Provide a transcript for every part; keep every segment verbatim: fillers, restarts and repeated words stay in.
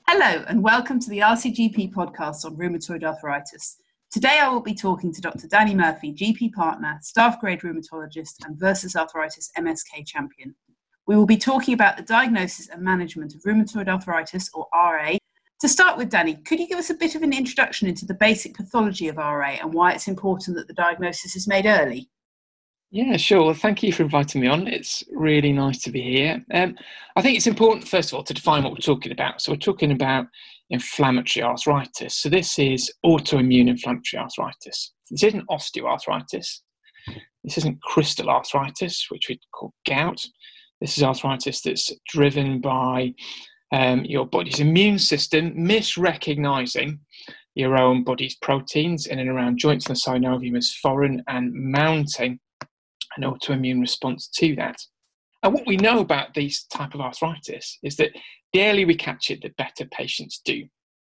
Hello and welcome to the R C G P podcast on rheumatoid arthritis. Today I will be talking to Doctor Danny Murphy, G P partner, staff grade rheumatologist and Versus Arthritis M S K champion. We will be talking about the diagnosis and management of rheumatoid arthritis, or R A. To start with, Danny, could you give us a bit of an introduction into the basic pathology of R A and why it's important that the diagnosis is made early? Yeah, sure. Well, thank you for inviting me on. It's really nice to be here. Um, I think it's important, first of all, to define what we're talking about. So we're talking about inflammatory arthritis. So this is autoimmune inflammatory arthritis. This isn't osteoarthritis. This isn't crystal arthritis, which we call gout. This is arthritis that's driven by um, your body's immune system misrecognizing your own body's proteins in and around joints and the synovium as foreign and mounting an autoimmune response to that. And what we know about these type of arthritis is that the earlier we catch it, the better patients do.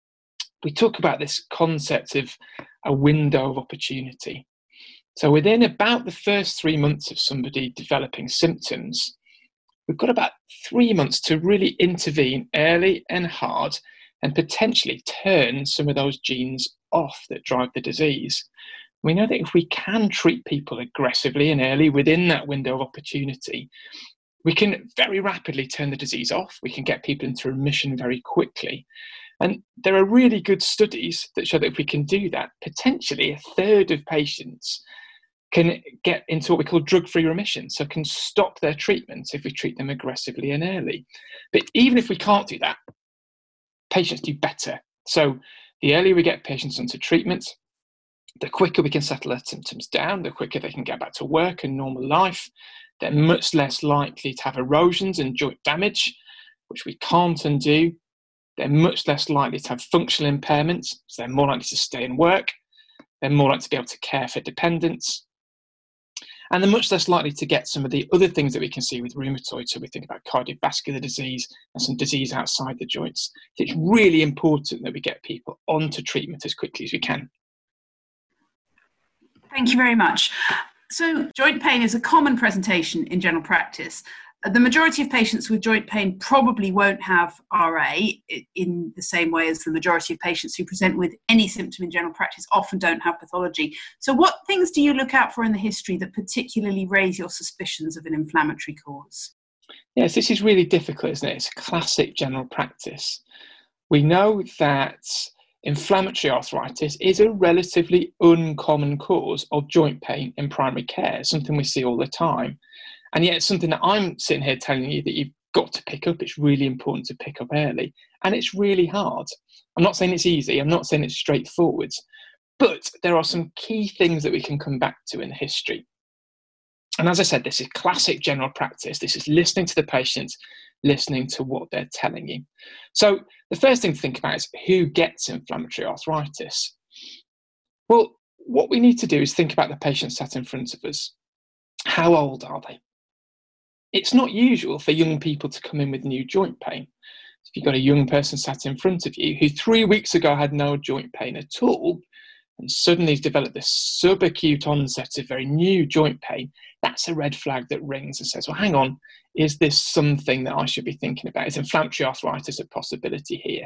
We talk about this concept of a window of opportunity. So within about the first three months of somebody developing symptoms, we've got about three months to really intervene early and hard and potentially turn some of those genes off that drive the disease. We know that if we can treat people aggressively and early within that window of opportunity, we can very rapidly turn the disease off. We can get people into remission very quickly. And there are really good studies that show that if we can do that, potentially a third of patients can get into what we call drug-free remission, so can stop their treatments if we treat them aggressively and early. But even if we can't do that, patients do better. So the earlier we get patients onto treatment, the quicker we can settle their symptoms down, the quicker they can get back to work and normal life. They're much less likely to have erosions and joint damage, which we can't undo. They're much less likely to have functional impairments, so they're more likely to stay in work. They're more likely to be able to care for dependents. And they're much less likely to get some of the other things that we can see with rheumatoid. So we think about cardiovascular disease and some disease outside the joints. So it's really important that we get people onto treatment as quickly as we can. Thank you very much. So joint pain is a common presentation in general practice. The majority of patients with joint pain probably won't have R A in the same way as the majority of patients who present with any symptom in general practice often don't have pathology. So what things do you look out for in the history that particularly raise your suspicions of an inflammatory cause? Yes, this is really difficult, isn't it? It's classic general practice. We know that inflammatory arthritis is a relatively uncommon cause of joint pain in primary care, something we see all the time. And yet it's something that I'm sitting here telling you that you've got to pick up. It's really important to pick up early. And it's really hard. I'm not saying it's easy. I'm not saying it's straightforward. But there are some key things that we can come back to in the history. And as I said, this is classic general practice. This is listening to the patient, listening to what they're telling you. So the first thing to think about is who gets inflammatory arthritis? Well, what we need to do is think about the patient sat in front of us. How old are they? It's not usual for young people to come in with new joint pain. If you've got a young person sat in front of you who three weeks ago had no joint pain at all, and suddenly has developed this subacute onset of very new joint pain, that's a red flag that rings and says, well, hang on, is this something that I should be thinking about? Is inflammatory arthritis a possibility here?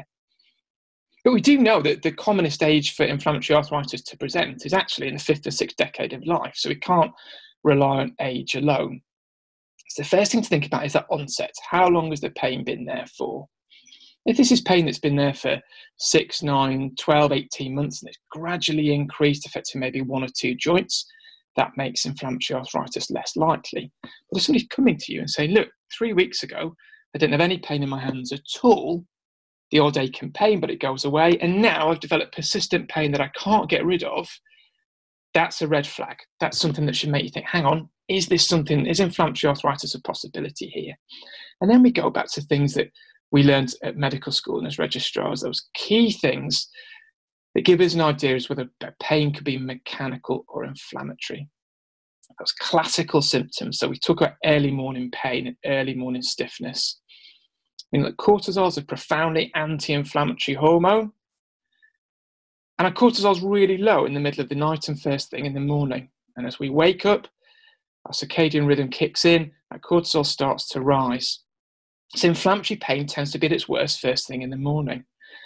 But we do know that the commonest age for inflammatory arthritis to present is actually in the fifth or sixth decade of life, so we can't rely on age alone. So the first thing to think about is that onset. How long has the pain been there for? If this is pain that's been there for six, nine, twelve, eighteen months and it's gradually increased, affecting maybe one or two joints, that makes inflammatory arthritis less likely. But if somebody's coming to you and saying, look, three weeks ago, I didn't have any pain in my hands at all, the odd aching pain, but it goes away, and now I've developed persistent pain that I can't get rid of, that's a red flag. That's something that should make you think, hang on, is this something, is inflammatory arthritis a possibility here? And then we go back to things that we learned at medical school and as registrars, those key things that give us an idea as whether pain could be mechanical or inflammatory. Those classical symptoms. So we talk about early morning pain and early morning stiffness. I mean, like cortisol is a profoundly anti-inflammatory hormone. And our cortisol is really low in the middle of the night and first thing in the morning. And as we wake up, our circadian rhythm kicks in, our cortisol starts to rise. So inflammatory pain tends to be at its worst first thing in the morning.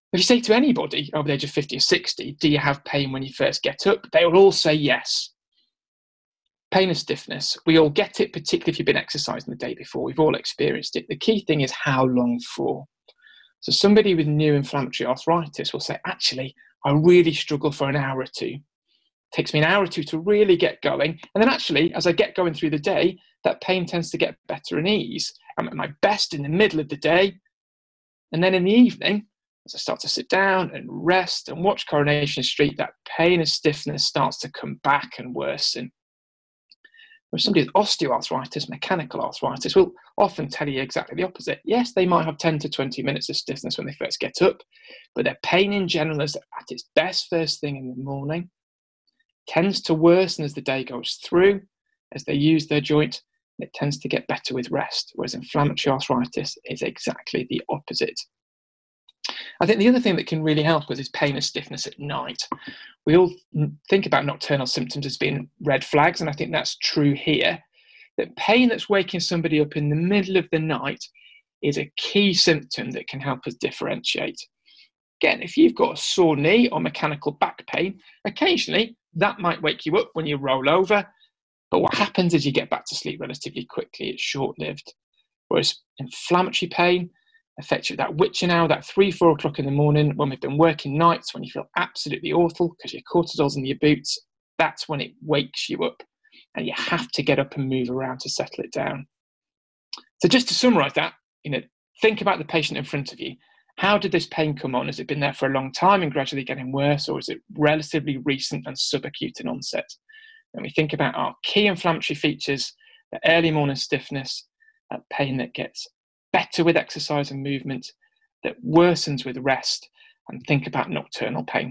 If you say to anybody over the age of fifty or sixty, do you have pain when you first get up? They will all say yes. Pain and stiffness, we all get it, particularly if you've been exercising the day before. We've all experienced it. The key thing is how long for. So somebody with new inflammatory arthritis will say, actually, I really struggle for an hour or two. It takes me an hour or two to really get going. And then actually, as I get going through the day, that pain tends to get better and ease. I'm at my best in the middle of the day. And then in the evening, as I start to sit down and rest and watch Coronation Street, that pain and stiffness starts to come back and worsen. Whereas somebody with osteoarthritis, mechanical arthritis, will often tell you exactly the opposite. Yes, they might have ten to twenty minutes of stiffness when they first get up, but their pain in general is at its best first thing in the morning, tends to worsen as the day goes through, as they use their joint, and it tends to get better with rest, whereas inflammatory arthritis is exactly the opposite. I think the other thing that can really help us is pain and stiffness at night. We all think about nocturnal symptoms as being red flags, and I think that's true here. That pain that's waking somebody up in the middle of the night is a key symptom that can help us differentiate. Again, if you've got a sore knee or mechanical back pain, occasionally that might wake you up when you roll over, but what happens is you get back to sleep relatively quickly. It's short-lived. Whereas inflammatory pain affects you at that witching hour, that three, four o'clock in the morning, when we've been working nights, when you feel absolutely awful because your cortisol's in your boots, that's when it wakes you up and you have to get up and move around to settle it down. So just to summarize that, you know, think about the patient in front of you. How did this pain come on? Has it been there for a long time and gradually getting worse, or is it relatively recent and subacute in onset? When we think about our key inflammatory features, the early morning stiffness, that pain that gets better with exercise and movement, that worsens with rest, and think about nocturnal pain.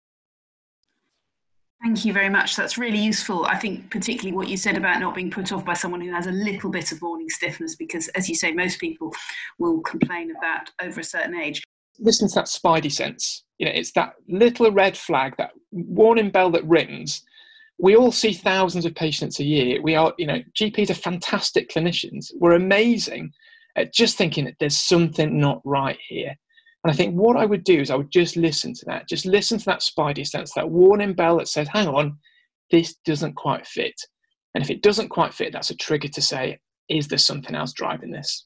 Thank you very much. That's really useful. I think particularly what you said about not being put off by someone who has a little bit of morning stiffness, because as you say, most people will complain of that over a certain age. Listen to that spidey sense. You know, it's that little red flag, that warning bell that rings. We all see thousands of patients a year. We are, you know, G Ps are fantastic clinicians. We're amazing at just thinking that there's something not right here. And I think what I would do is I would just listen to that, just listen to that spidey sense, that warning bell that says, hang on, this doesn't quite fit. And if it doesn't quite fit, that's a trigger to say, is there something else driving this?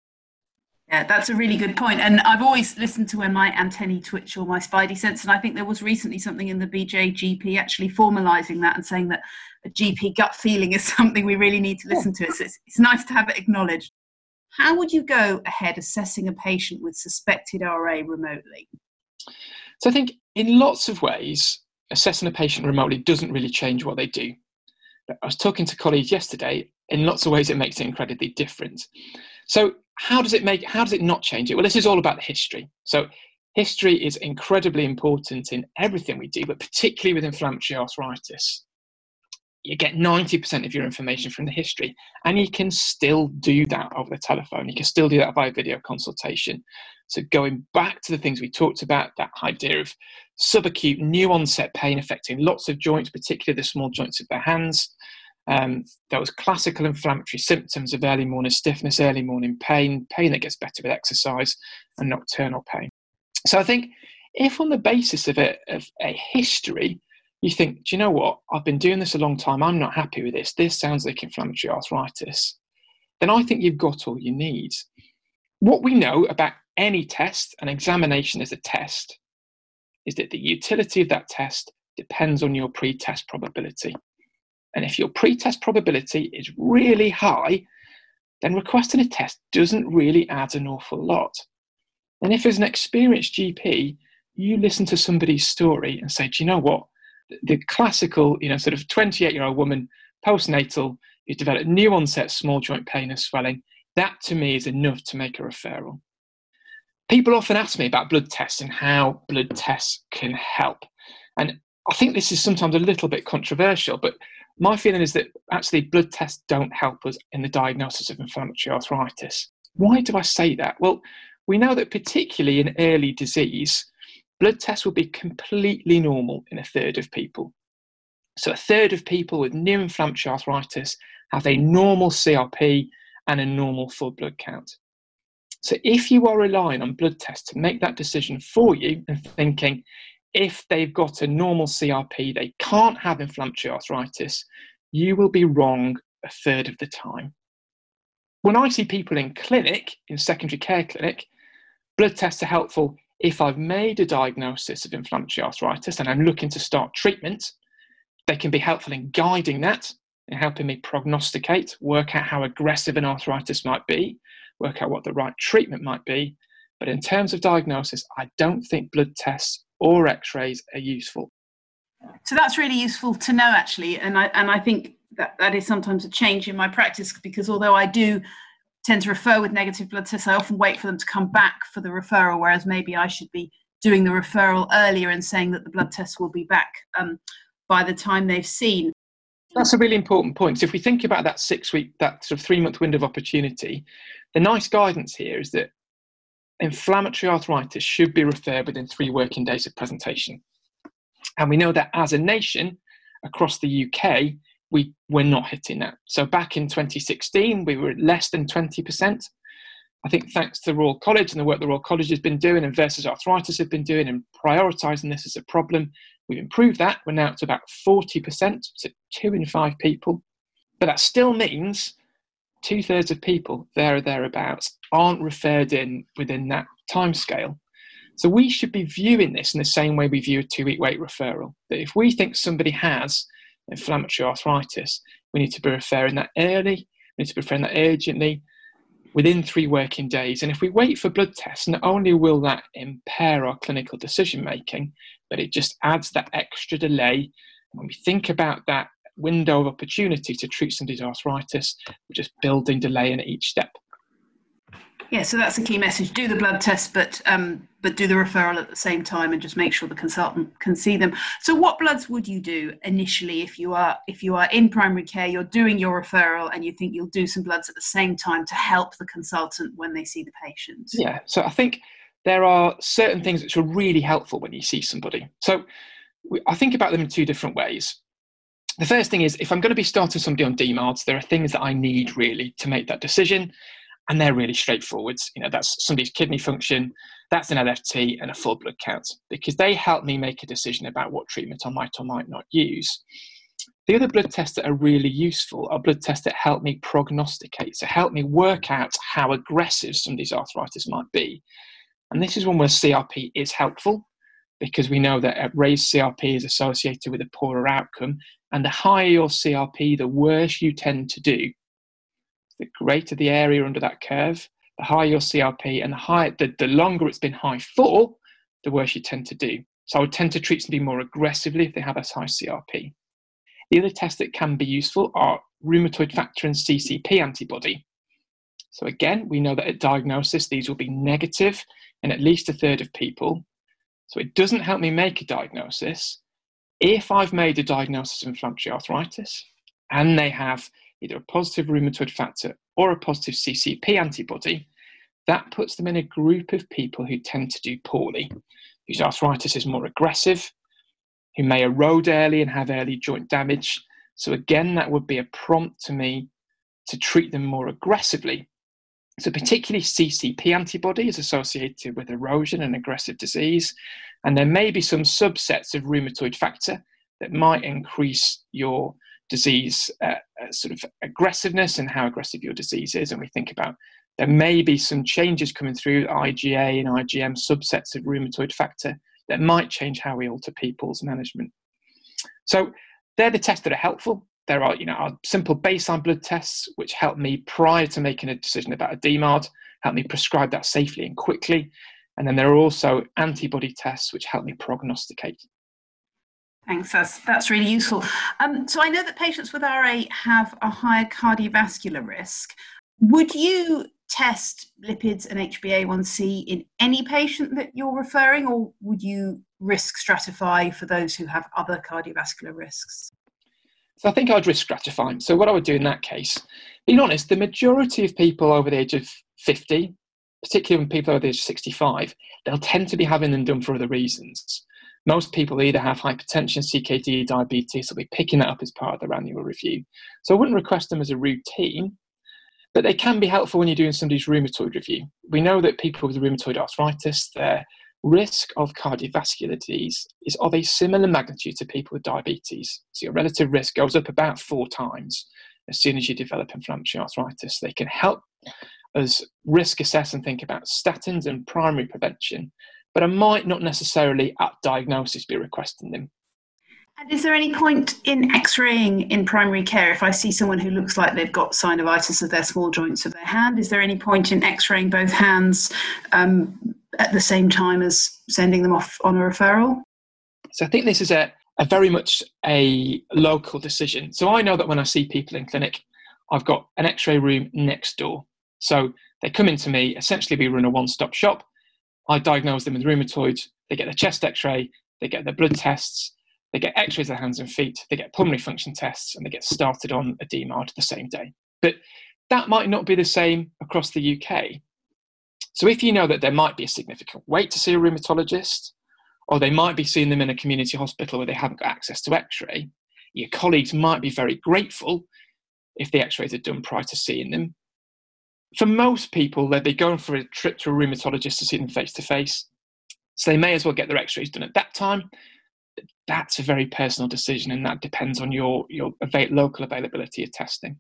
Yeah, that's a really good point. And I've always listened to when my antennae twitch or my spidey sense. And I think there was recently something in the B J G P actually formalising that and saying that a G P gut feeling is something we really need to listen to. So it's, it's nice to have it acknowledged. How would you go ahead assessing a patient with suspected R A remotely? So I think in lots of ways, assessing a patient remotely doesn't really change what they do. But I was talking to colleagues yesterday, in lots of ways it makes it incredibly different. So how does it make, how does it not change it? Well, this is all about the history. So history is incredibly important in everything we do, but particularly with inflammatory arthritis. You get ninety percent of your information from the history, and you can still do that over the telephone. You can still do that by video consultation. So going back to the things we talked about, that idea of subacute new onset pain affecting lots of joints, particularly the small joints of the hands. Um, those classical inflammatory symptoms of early morning stiffness, early morning pain, pain that gets better with exercise, and nocturnal pain. So I think if on the basis of a, of a history, you think, do you know what, I've been doing this a long time, I'm not happy with this, this sounds like inflammatory arthritis, then I think you've got all you need. What we know about any test, an examination as a test, is that the utility of that test depends on your pre-test probability. And if your pre-test probability is really high, then requesting a test doesn't really add an awful lot. And if as an experienced G P, you listen to somebody's story and say, do you know what, the classical, you know, sort of twenty-eight-year-old woman, postnatal, who's developed new onset small joint pain and swelling, that to me is enough to make a referral. People often ask me about blood tests and how blood tests can help. And I think this is sometimes a little bit controversial, but my feeling is that actually blood tests don't help us in the diagnosis of inflammatory arthritis. Why do I say that? Well, we know that particularly in early disease, blood tests will be completely normal in a third of people. So a third of people with new inflammatory arthritis have a normal C R P and a normal full blood count. So if you are relying on blood tests to make that decision for you and thinking, if they've got a normal C R P, they can't have inflammatory arthritis, you will be wrong a third of the time. When I see people in clinic, in secondary care clinic, blood tests are helpful if I've made a diagnosis of inflammatory arthritis and I'm looking to start treatment. They can be helpful in guiding that, in helping me prognosticate, work out how aggressive an arthritis might be, work out what the right treatment might be. But in terms of diagnosis, I don't think blood tests or x-rays are useful. So that's really useful to know, actually. And I, and I think that, that is sometimes a change in my practice, because although I do tend to refer with negative blood tests, I often wait for them to come back for the referral, whereas maybe I should be doing the referral earlier and saying that the blood tests will be back um, by the time they've seen. That's a really important point. So if we think about that six week, that sort of three month window of opportunity, the nice guidance here is that inflammatory arthritis should be referred within three working days of presentation. And we know that as a nation across the U K, we were not hitting that. So back in twenty sixteen, we were at less than twenty percent. I think thanks to the Royal College and the work the Royal College has been doing and Versus Arthritis have been doing and prioritising this as a problem, we've improved that. We're now at about forty percent, so two in five people. But that still means two thirds of people, there or thereabouts, aren't referred in within that timescale. So we should be viewing this in the same way we view a two-week wait referral. That if we think somebody has inflammatory arthritis, we need to be referring that early, we need to be referring that urgently, within three working days. And if we wait for blood tests, not only will that impair our clinical decision making, but it just adds that extra delay. When we think about that window of opportunity to treat somebody's arthritis, we're just building delay in each step. Yeah, so that's the key message. Do the blood test, but um, but do the referral at the same time, and just make sure the consultant can see them. So what bloods would you do initially if you are if you are in primary care, you're doing your referral and you think you'll do some bloods at the same time to help the consultant when they see the patient? Yeah, so I think there are certain things which are really helpful when you see somebody. So we, I think about them in two different ways. The first thing is, if I'm going to be starting somebody on D MARDs, there are things that I need really to make that decision. And they're really straightforward. You know, that's somebody's kidney function, that's an L F T and a full blood count, because they help me make a decision about what treatment I might or might not use. The other blood tests that are really useful are blood tests that help me prognosticate, so help me work out how aggressive somebody's arthritis might be. And this is one where C R P is helpful, because we know that a raised C R P is associated with a poorer outcome. And the higher your C R P, the worse you tend to do. The greater the area under that curve, the higher your C R P, and the higher, the, the longer it's been high for, the worse you tend to do. So I would tend to treat somebody more aggressively if they have a high C R P. The other tests that can be useful are rheumatoid factor and C C P antibody. So again, we know that at diagnosis, these will be negative in at least a third of people. So it doesn't help me make a diagnosis. If I've made a diagnosis of inflammatory arthritis and they have either a positive rheumatoid factor or a positive C C P antibody, that puts them in a group of people who tend to do poorly, whose arthritis is more aggressive, who may erode early and have early joint damage. So again, that would be a prompt to me to treat them more aggressively. So particularly C C P antibody is associated with erosion and aggressive disease, and there may be some subsets of rheumatoid factor that might increase your disease uh, uh, sort of aggressiveness and how aggressive your disease is. And we think about there may be some changes coming through I G A and I G M subsets of rheumatoid factor that might change how we alter people's management. So they're the tests that are helpful. There are, you know, our simple baseline blood tests which help me prior to making a decision about a D MARD, help me prescribe that safely and quickly. And then there are also antibody tests which help me prognosticate. Thanks, that's, that's really useful. Um, so I know that patients with R A have a higher cardiovascular risk. Would you test lipids and H b A one C in any patient that you're referring, or would you risk stratify for those who have other cardiovascular risks? So I think I'd risk stratify. So what I would do in that case, being honest, the majority of people over the age of fifty, particularly when people over the age of sixty-five, they'll tend to be having them done for other reasons. Most people either have hypertension, C K D, diabetes, so they'll be picking that up as part of their annual review. So I wouldn't request them as a routine. But they can be helpful when you're doing somebody's rheumatoid review. We know that people with rheumatoid arthritis, their risk of cardiovascular disease is of a similar magnitude to people with diabetes. So your relative risk goes up about four times as soon as you develop inflammatory arthritis. They can help us risk assess and think about statins and primary prevention, but I might not necessarily at diagnosis be requesting them. And is there any point in x-raying in primary care if I see someone who looks like they've got synovitis of their small joints of their hand? Is there any point in x-raying both hands um, at the same time as sending them off on a referral? So I think this is a, a very much a local decision. So I know that when I see people in clinic, I've got an x-ray room next door. So they come into me, essentially we run a one-stop shop. I diagnose them with rheumatoid, they get their chest x-ray, they get their blood tests, they get x-rays of their hands and feet, they get pulmonary function tests, and they get started on a D MARD the same day. But that might not be the same across the U K. So if you know that there might be a significant wait to see a rheumatologist, or they might be seeing them in a community hospital where they haven't got access to x-ray, your colleagues might be very grateful if the x-rays are done prior to seeing them. For most people, they'd be going for a trip to a rheumatologist to see them face-to-face, so they may as well get their x-rays done at that time. But that's a very personal decision, and that depends on your, your avail- local availability of testing.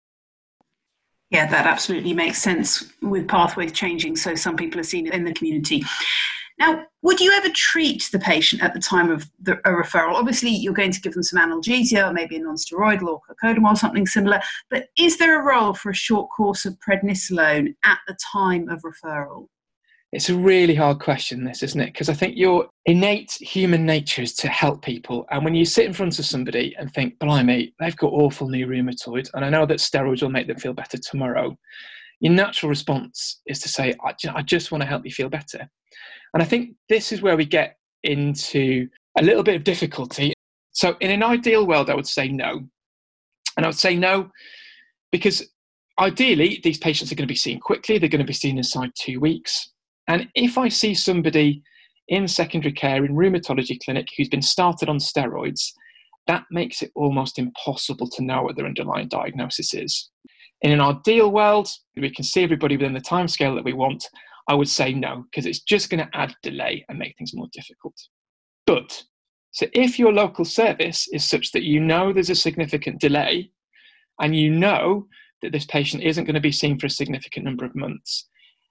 Yeah, that absolutely makes sense with pathways changing, so some people are seen in the community. Now, would you ever treat the patient at the time of the, a referral? Obviously, you're going to give them some analgesia, or maybe a non-steroidal or cocodamol, something similar, but is there a role for a short course of prednisolone at the time of referral? It's a really hard question, this, isn't it? Because I think your innate human nature is to help people. And when you sit in front of somebody and think, blimey, they've got awful new rheumatoid, and I know that steroids will make them feel better tomorrow, your natural response is to say, I, ju- I just want to help you feel better. And I think this is where we get into a little bit of difficulty. So in an ideal world, I would say no. And I would say no because ideally, these patients are going to be seen quickly. They're going to be seen inside two weeks. And if I see somebody in secondary care in rheumatology clinic who's been started on steroids, that makes it almost impossible to know what their underlying diagnosis is. In an ideal world, we can see everybody within the timescale that we want. I would say no, because it's just going to add delay and make things more difficult. But, so if your local service is such that you know there's a significant delay, and you know that this patient isn't going to be seen for a significant number of months,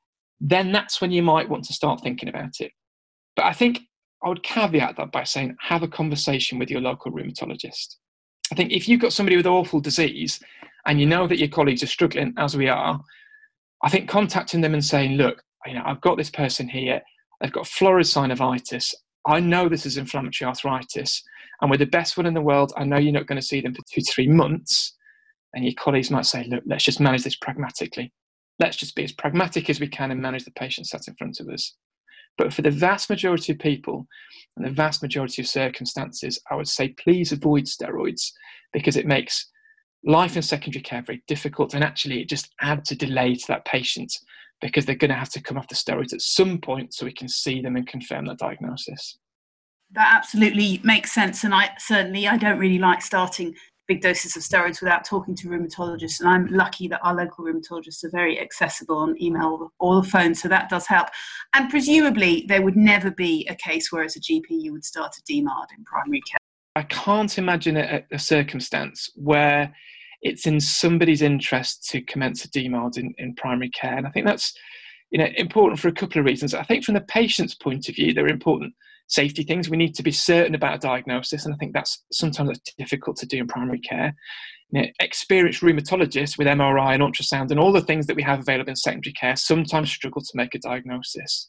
then that's when you might want to start thinking about it. But I think I would caveat that by saying, have a conversation with your local rheumatologist. I think if you've got somebody with awful disease and you know that your colleagues are struggling, as we are, I think contacting them and saying, look, you know, I've got this person here, they've got florid synovitis, I know this is inflammatory arthritis, and we're the best one in the world, I know you're not going to see them for two to three months, and your colleagues might say, look, let's just manage this pragmatically. Let's just be as pragmatic as we can and manage the patient sat in front of us. But for the vast majority of people and the vast majority of circumstances, I would say please avoid steroids because it makes life in secondary care very difficult, and actually it just adds a delay to that patient because they're going to have to come off the steroids at some point so we can see them and confirm that diagnosis. That absolutely makes sense, and I certainly I don't really like starting big doses of steroids without talking to rheumatologists, and I'm lucky that our local rheumatologists are very accessible on email or the phone, so that does help. And presumably there would never be a case where as a G P you would start a D MARD in primary care. I can't imagine a, a circumstance where it's in somebody's interest to commence a D MARD in, in primary care, and I think that's you know important for a couple of reasons. I think from the patient's point of view, there are important safety things. We need to be certain about a diagnosis, and I think that's sometimes that's difficult to do in primary care. You know, experienced rheumatologists with M R I and ultrasound and all the things that we have available in secondary care sometimes struggle to make a diagnosis.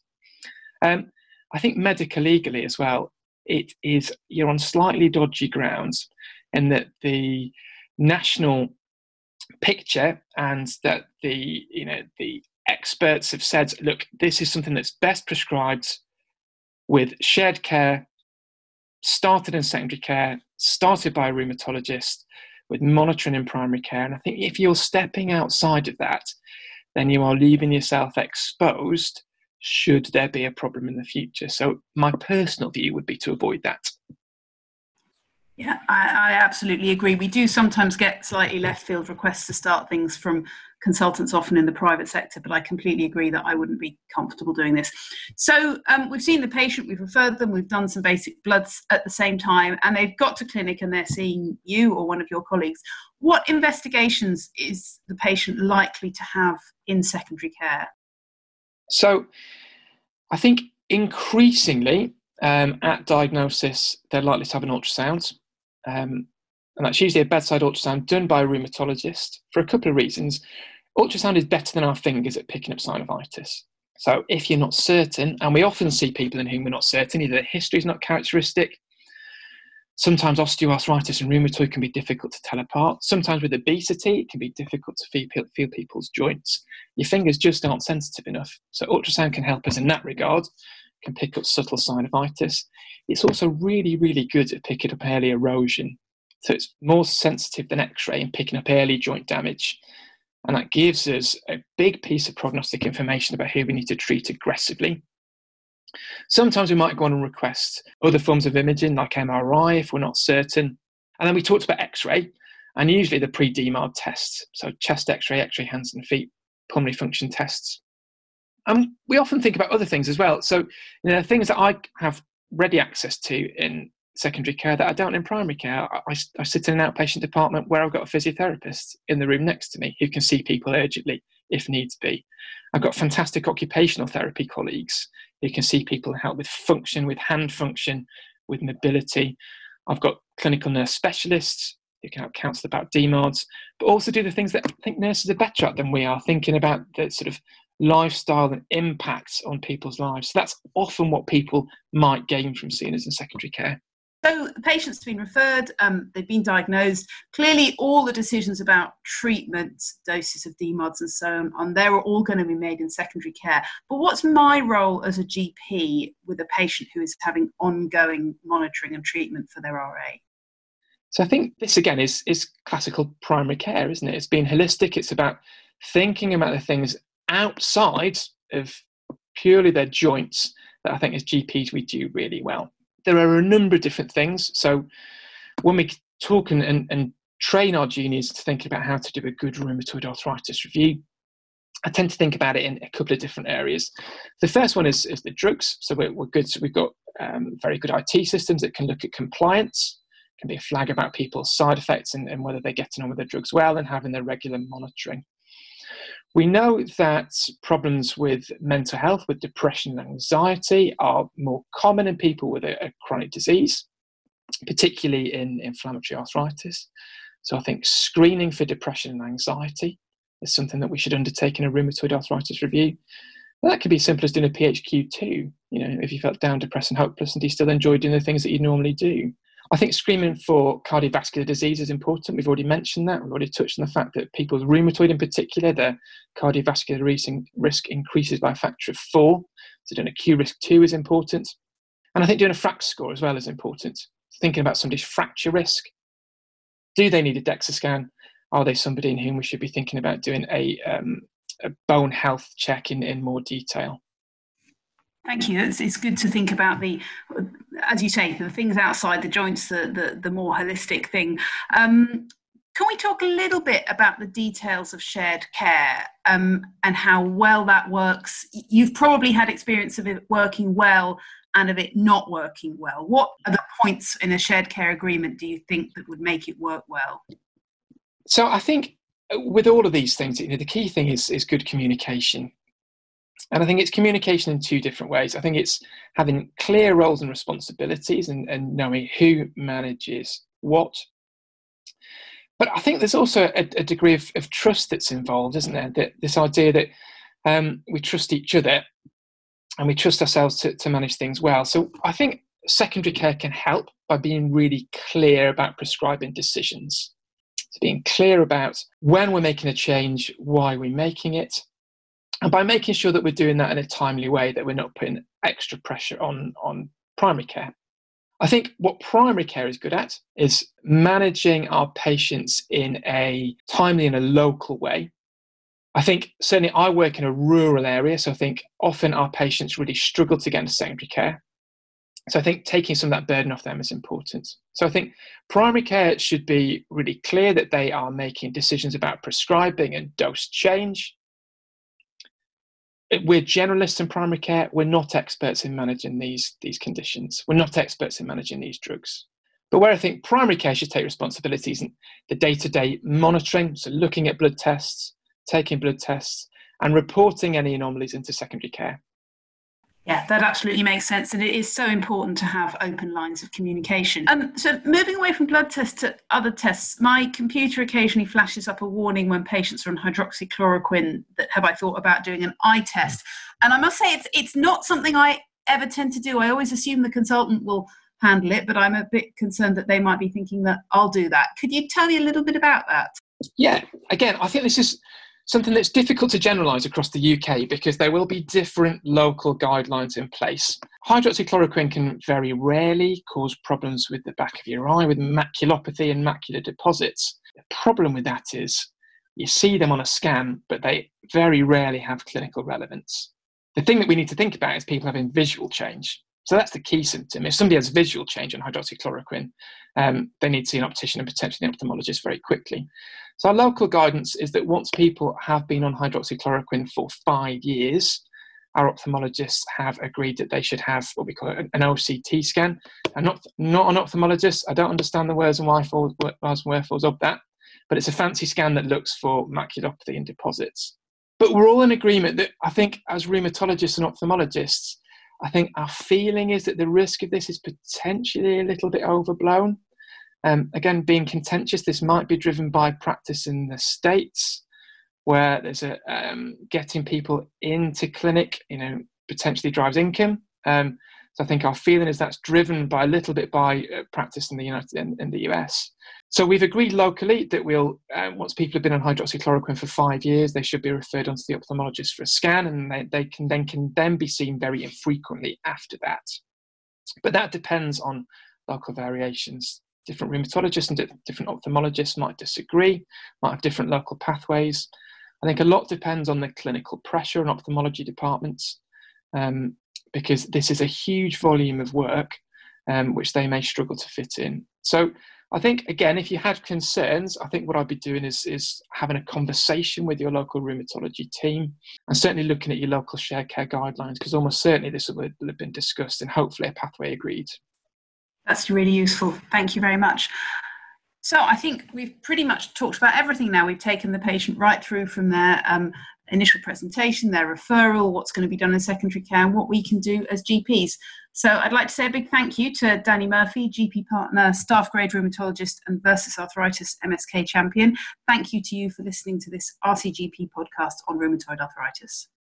Um, I think medical legally as well, it is you're on slightly dodgy grounds in that the national picture and that the you know the experts have said, look, this is something that's best prescribed with shared care, started in secondary care, started by a rheumatologist, with monitoring in primary care. And I think if you're stepping outside of that, then you are leaving yourself exposed should there be a problem in the future. So my personal view would be to avoid that. Yeah, I, I absolutely agree. We do sometimes get slightly left field requests to start things from consultants often in the private sector, but I completely agree that I wouldn't be comfortable doing this. So um, we've seen the patient, we've referred them, we've done some basic bloods at the same time, and they've got to clinic and they're seeing you or one of your colleagues. What investigations is the patient likely to have in secondary care? So I think increasingly um, at diagnosis, they're likely to have an ultrasound. Um, and that's usually a bedside ultrasound done by a rheumatologist for a couple of reasons. Ultrasound is better than our fingers at picking up synovitis. So if you're not certain, and we often see people in whom we're not certain, either the history is not characteristic, sometimes osteoarthritis and rheumatoid can be difficult to tell apart. Sometimes with obesity, it can be difficult to feel, feel people's joints. Your fingers just aren't sensitive enough. So ultrasound can help us in that regard, can pick up subtle synovitis. It's also really, really good at picking up early erosion. So it's more sensitive than X-ray in picking up early joint damage. And that gives us a big piece of prognostic information about who we need to treat aggressively. Sometimes we might go on and request other forms of imaging like M R I if we're not certain. And then we talked about X-ray and usually the pre-D M A R D tests. So chest X-ray, X-ray hands and feet, pulmonary function tests. And we often think about other things as well. So, you know, things that I have ready access to in secondary care that I don't in primary care. I, I, I sit in an outpatient department where I've got a physiotherapist in the room next to me who can see people urgently if needs be. I've got fantastic occupational therapy colleagues who can see people and help with function, with hand function, with mobility. I've got clinical nurse specialists who can help counsel about D M A R Ds, but also do the things that I think nurses are better at than we are, thinking about the sort of lifestyle and impacts on people's lives. So that's often what people might gain from seeing us in secondary care. So the patient's been referred, um, they've been diagnosed. Clearly all the decisions about treatment, doses of D M A R Ds and so on, they're all going to be made in secondary care. But what's my role as a G P with a patient who is having ongoing monitoring and treatment for their R A? So I think this again is, is classical primary care, isn't it? It's being holistic. It's about thinking about the things outside of purely their joints that I think as G Ps we do really well. There are a number of different things. So when we talk and, and, and train our juniors to think about how to do a good rheumatoid arthritis review, I tend to think about it in a couple of different areas. The first one is, is the drugs. So we're, we're good. So we've got um, very good I T systems that can look at compliance, can be a flag about people's side effects and, and whether they're getting on with their drugs well and having their regular monitoring. We know that problems with mental health, with depression and anxiety, are more common in people with a, a chronic disease, particularly in inflammatory arthritis. So I think screening for depression and anxiety is something that we should undertake in a rheumatoid arthritis review. And that could be as simple as doing a P H Q two. You know, if you felt down, depressed and hopeless, and do you still enjoy doing the things that you normally do? I think screening for cardiovascular disease is important. We've already mentioned that. We've already touched on the fact that people with rheumatoid in particular, their cardiovascular risk increases by a factor of four. So doing a Q risk two is important. And I think doing a FRAX score as well is important. Thinking about somebody's fracture risk. Do they need a DEXA scan? Are they somebody in whom we should be thinking about doing a, um, a bone health check in, in more detail? Thank you. It's, it's good to think about the, as you say, the things outside the joints, the, the, the more holistic thing. Um, can we talk a little bit about the details of shared care um, and how well that works? You've probably had experience of it working well and of it not working well. What are the points in a shared care agreement do you think that would make it work well? So I think with all of these things, you know, the key thing is, is good communication. And I think it's communication in two different ways. I think it's having clear roles and responsibilities and, and knowing who manages what. But I think there's also a, a degree of, of trust that's involved, isn't there? That this idea that um, we trust each other and we trust ourselves to, to manage things well. So I think secondary care can help by being really clear about prescribing decisions. So being clear about when we're making a change, why we're making it, and by making sure that we're doing that in a timely way, that we're not putting extra pressure on, on primary care. I think what primary care is good at is managing our patients in a timely and a local way. I think certainly I work in a rural area, so I think often our patients really struggle to get into secondary care. So I think taking some of that burden off them is important. So I think primary care should be really clear that they are making decisions about prescribing and dose change. We're generalists in primary care. We're not experts in managing these, these conditions. We're not experts in managing these drugs. But where I think primary care should take responsibilities in the day-to-day monitoring, so looking at blood tests, taking blood tests, and reporting any anomalies into secondary care. Yeah, that absolutely makes sense. And it is so important to have open lines of communication. Um, so moving away from blood tests to other tests, my computer occasionally flashes up a warning when patients are on hydroxychloroquine that have I thought about doing an eye test. And I must say it's it's not something I ever tend to do. I always assume the consultant will handle it, but I'm a bit concerned that they might be thinking that I'll do that. Could you tell me a little bit about that? Yeah, again, I think this is something that's difficult to generalise across the U K because there will be different local guidelines in place. Hydroxychloroquine can very rarely cause problems with the back of your eye, with maculopathy and macular deposits. The problem with that is you see them on a scan, but they very rarely have clinical relevance. The thing that we need to think about is people having visual change. So that's the key symptom. If somebody has visual change on hydroxychloroquine, um, they need to see an optician and potentially an ophthalmologist very quickly. So our local guidance is that once people have been on hydroxychloroquine for five years, our ophthalmologists have agreed that they should have what we call an O C T scan. I'm not, not an ophthalmologist. I don't understand the wheres and wherefores, wheres and wherefores of that, but it's a fancy scan that looks for maculopathy and deposits. But we're all in agreement that I think as rheumatologists and ophthalmologists, I think our feeling is that the risk of this is potentially a little bit overblown. Um, again, being contentious, this might be driven by practice in the States, where there's a um, getting people into clinic, you know, potentially drives income. Um, so I think our feeling is that's driven by a little bit by uh, practice in the United in, in the U S. So we've agreed locally that we'll uh, once people have been on hydroxychloroquine for five years, they should be referred on to the ophthalmologist for a scan, and they, they can then can then be seen very infrequently after that. But that depends on local variations. Different rheumatologists and different ophthalmologists might disagree, might have different local pathways. I think a lot depends on the clinical pressure in ophthalmology departments, um, because this is a huge volume of work um, which they may struggle to fit in. So I think, again, if you had concerns, I think what I'd be doing is, is having a conversation with your local rheumatology team and certainly looking at your local shared care guidelines, because almost certainly this will have been discussed and hopefully a pathway agreed. That's really useful. Thank you very much. So I think we've pretty much talked about everything now. We've taken the patient right through from their um, initial presentation, their referral, what's going to be done in secondary care, and what we can do as G Ps. So I'd like to say a big thank you to Danny Murphy, G P partner, staff grade rheumatologist and Versus Arthritis M S K champion. Thank you to you for listening to this R C G P podcast on rheumatoid arthritis.